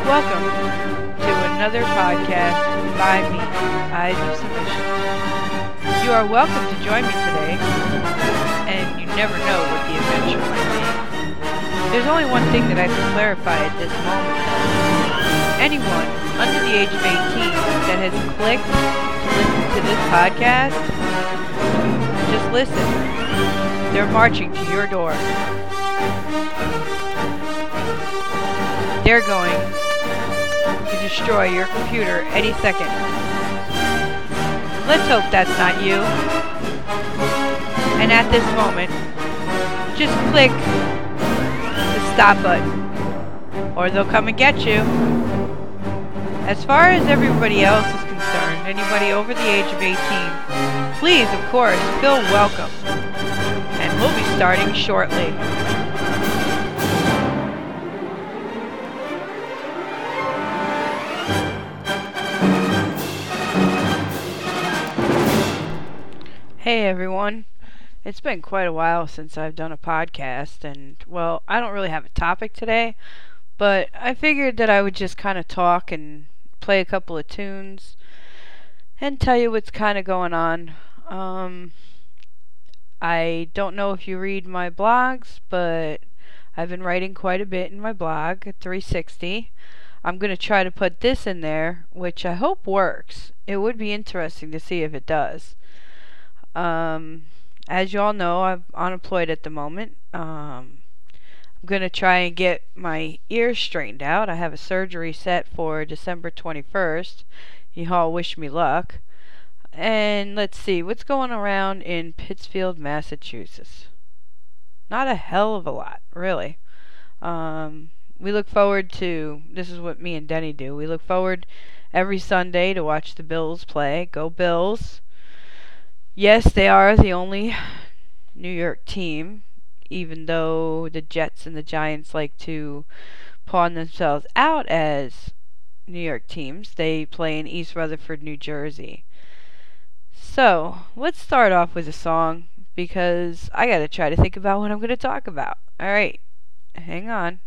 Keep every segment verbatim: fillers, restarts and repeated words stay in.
Welcome to another podcast by me, Eyes of Submission. You are welcome to join me today, and you never know what the adventure might be. There's only one thing that I can clarify at this moment, though. Anyone under the age of eighteen that has clicked to listen to this podcast, just listen. They're marching to your door. They're going to destroy your computer any second. Let's hope that's not you. And at this moment, just click the stop button, or they'll come and get you. As far as everybody else is concerned, anybody over the age of eighteen, please, of course, feel welcome. And we'll be starting shortly. Hey everyone, it's been quite a while since I've done a podcast, and well, I don't really have a topic today, but I figured that I would just kind of talk and play a couple of tunes and tell you what's kind of going on. Um, I don't know if you read my blogs, but I've been writing quite a bit in my blog, three sixty. I'm going to try to put this in there, which I hope works. It would be interesting to see if it does. Um, as you all know, I'm unemployed at the moment. Um, I'm going to try and get my ears straightened out. I have a surgery set for December twenty-first. You all wish me luck. And let's see, what's going around in Pittsfield, Massachusetts? Not a hell of a lot, really. Um, we look forward to, this is what me and Denny do, we look forward every Sunday to watch the Bills play. Go Bills! Yes, they are the only New York team, even though the Jets and the Giants like to pawn themselves out as New York teams. They play in East Rutherford, New Jersey. So, let's start off with a song, because I gotta try to think about what I'm gonna talk about. Alright, hang on.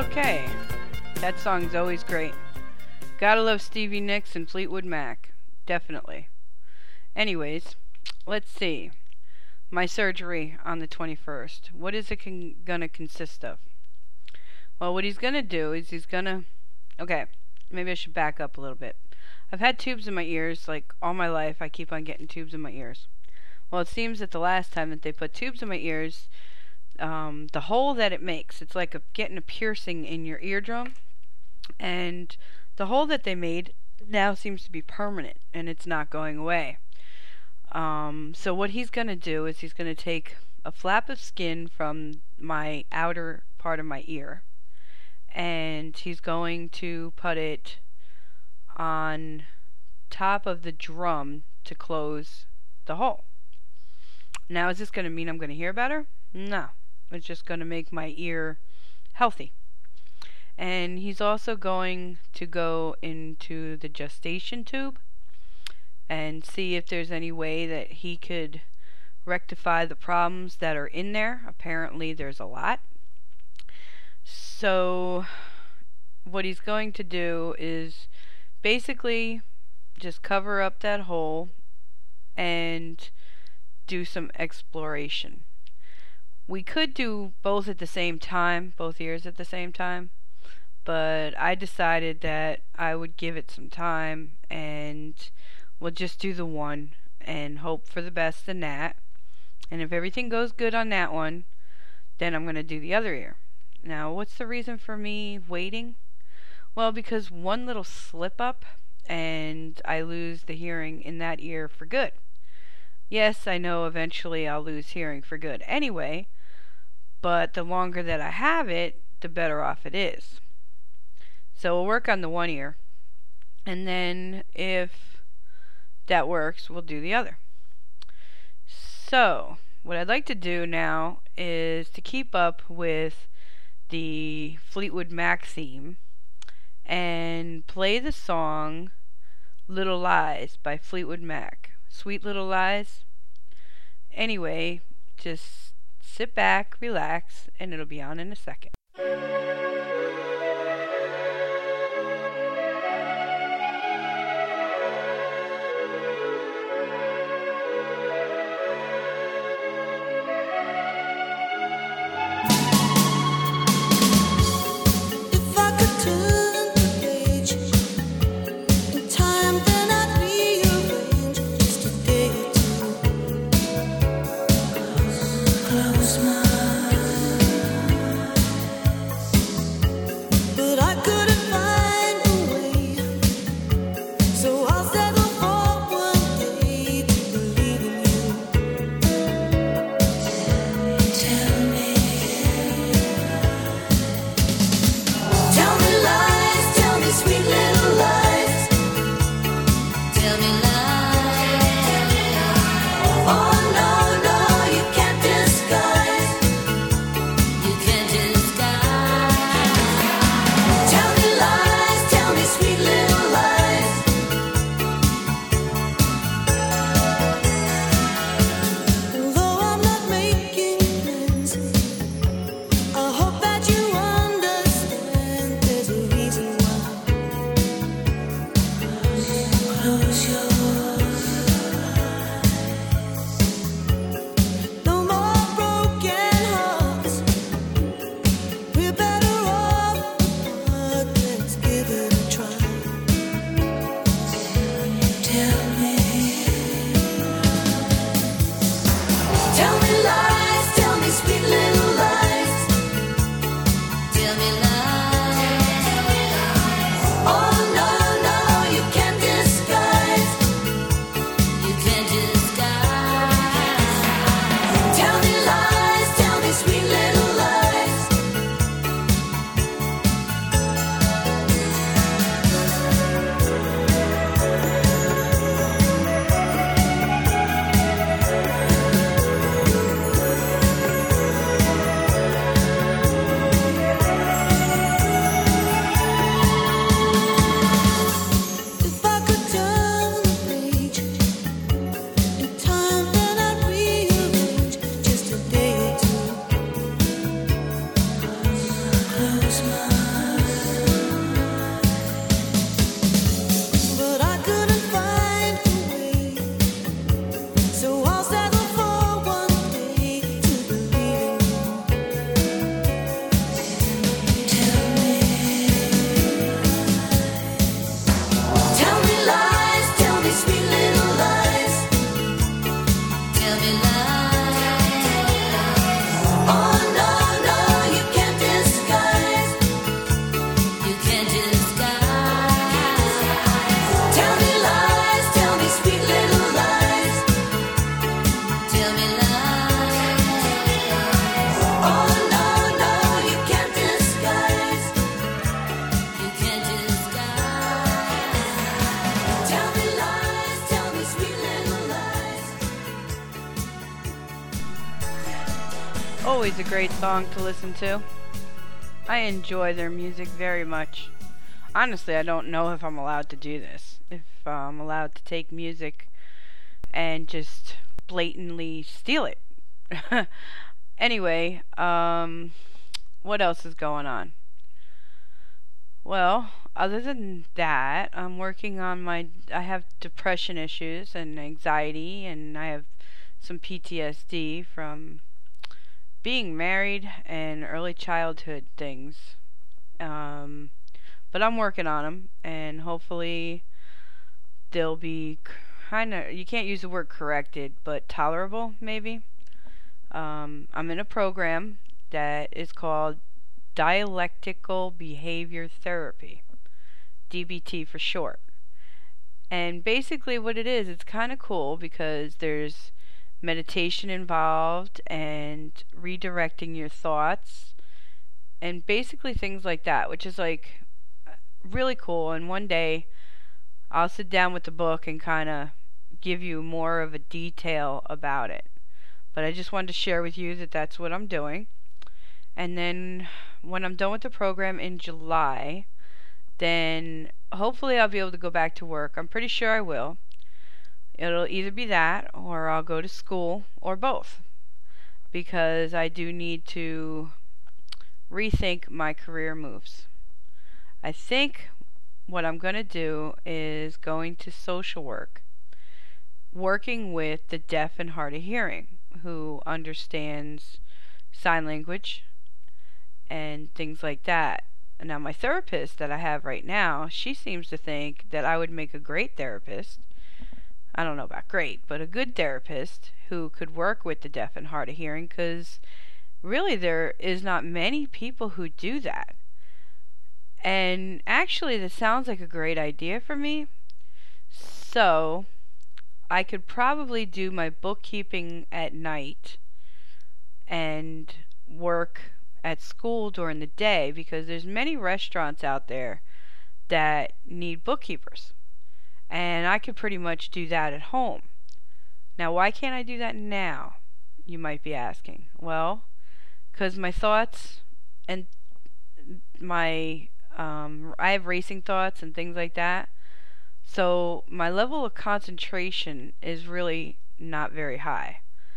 Okay, that song's always great. Gotta love Stevie Nicks and Fleetwood Mac. Definitely. Anyways, let's see. My surgery on the twenty-first. What is it con- gonna consist of? Well, what he's gonna do is he's gonna... Okay, maybe I should back up a little bit. I've had tubes in my ears, like, all my life. I keep on getting tubes in my ears. Well, it seems that the last time that they put tubes in my ears, um, the hole that it makes, it's like a, getting a piercing in your eardrum. And the hole that they made now seems to be permanent, and it's not going away. Um, so what he's going to do is he's going to take a flap of skin from my outer part of my ear, and he's going to put it on top of the drum to close the hole. Now, is this going to mean I'm going to hear better? No. It's just going to make my ear healthy. And he's also going to go into the gestation tube and see if there's any way that he could rectify the problems that are in there. Apparently there's a lot. So what he's going to do is basically just cover up that hole and do some exploration. We could do both at the same time, both ears at the same time, but I decided that I would give it some time and we'll just do the one and hope for the best in that. And if everything goes good on that one, then I'm going to do the other ear. Now, what's the reason for me waiting? Well, because one little slip up and I lose the hearing in that ear for good. Yes, I know eventually I'll lose hearing for good anyway, but the longer that I have it, the better off it is. So we'll work on the one ear, and then if that works, we'll do the other. So what I'd like to do now is to keep up with the Fleetwood Mac theme and play the song Little Lies by Fleetwood Mac. Sweet Little Lies. Anyway, just sit back, relax, and it'll be on in a second. Oh no, no, you can't disguise Always a great song to listen to. I enjoy their music very much. Honestly, I don't know if I'm allowed to do this. If uh, I'm allowed to take music and just blatantly steal it. Anyway, um, what else is going on? Well, other than that, I'm working on my, I have depression issues and anxiety, and I have some P T S D from being married and early childhood things. Um, but I'm working on them, and hopefully they'll be kind of, you can't use the word corrected, but tolerable, maybe. Um, I'm in a program that is called Dialectical Behavior Therapy, D B T for short. And basically what it is, it's kind of cool because there's meditation involved and redirecting your thoughts and basically things like that, which is like really cool. And one day I'll sit down with the book and kind of give you more of a detail about it. But I just wanted to share with you that that's what I'm doing. And then when I'm done with the program in July, then hopefully I'll be able to go back to work. I'm pretty sure I will. It'll either be that or I'll go to school or both, because I do need to rethink my career moves. I think what I'm going to do is going to social work, working with the deaf and hard of hearing who understands sign language and things like that. Now, my therapist that I have right now, she seems to think that I would make a great therapist. I don't know about great, but a good therapist who could work with the deaf and hard of hearing, because really there is not many people who do that. And actually, this sounds like a great idea for me. So I could probably do my bookkeeping at night and work at school during the day, because there's many restaurants out there that need bookkeepers. And I could pretty much do that at home. Now, why can't I do that now? You might be asking. Well, because my thoughts and my, um, I have racing thoughts and things like that. So my level of concentration is really not very high.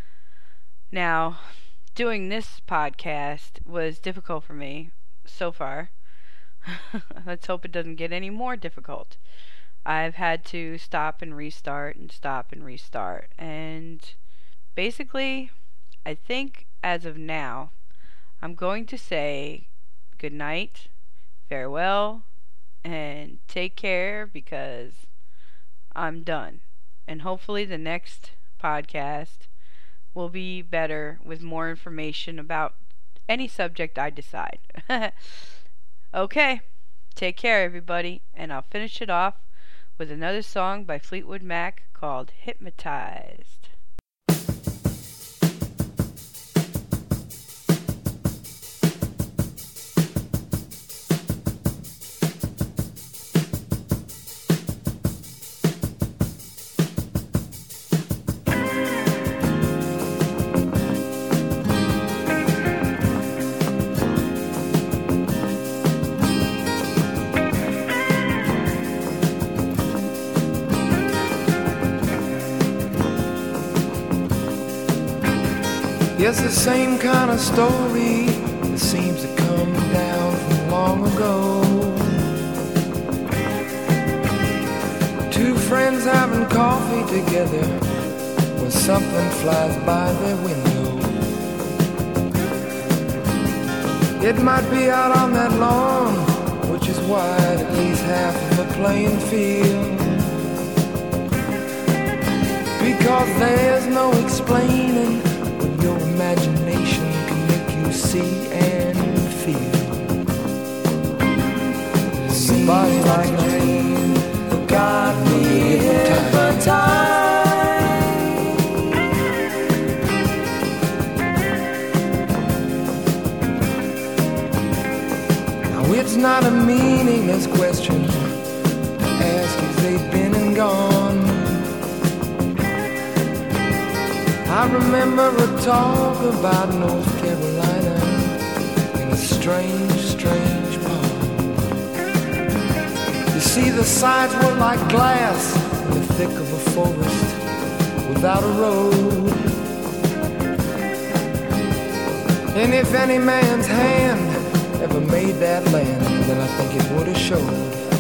Now, doing this podcast was difficult for me so far. Let's hope it doesn't get any more difficult. I've had to stop and restart and stop and restart. And basically, I think as of now, I'm going to say good night, farewell, and take care, because I'm done. And hopefully the next podcast will be better with more information about any subject I decide. Okay, take care everybody, and I'll finish it off with another song by Fleetwood Mac called Hypnotized. Yes, the same kind of story that seems to come down from long ago. Two friends having coffee together when something flies by their window. It might be out on that lawn, which is wide at least half of the playing field, because there's no explaining what your imagination can make you see and feel. Somebody like a dream that got me hypnotized. Now it's not a meaningless question to ask if they've been and gone. I remember a talk about North Carolina in a strange, strange bar. You see, the sides were like glass in the thick of a forest without a road. And if any man's hand ever made that land, then I think it would have showed.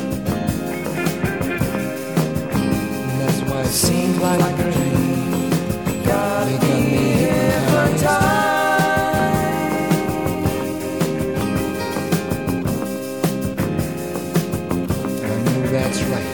And that's why it seems like a dream. Got me hypnotized. I know that's right.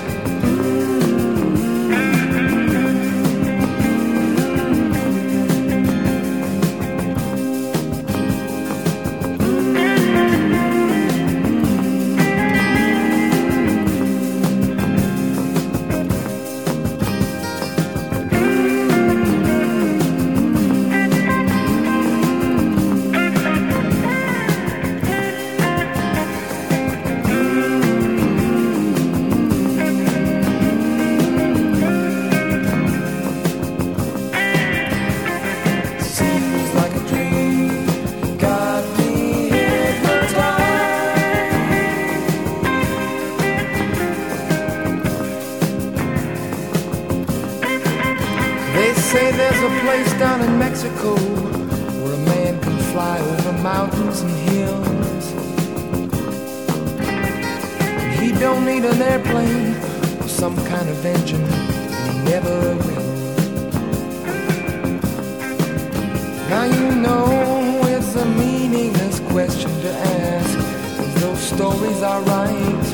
Say there's a place down in Mexico where a man can fly over mountains and hills. And he don't need an airplane or some kind of engine, and he never will. Now you know it's a meaningless question to ask if those stories are right.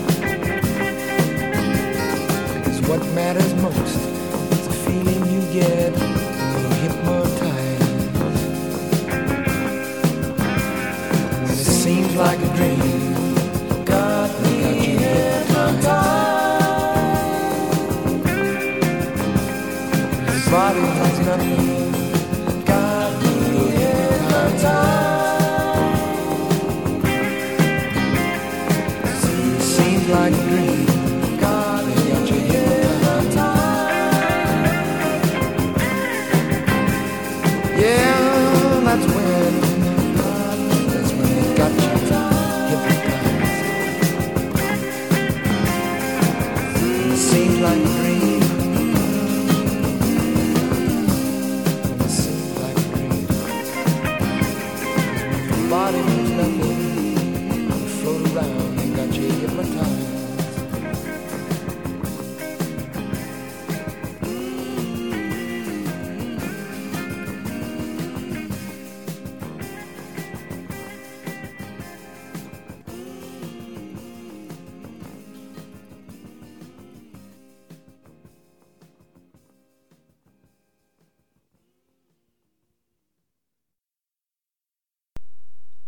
Because what matters most is the feeling you get when you're hypnotized. And it seems like a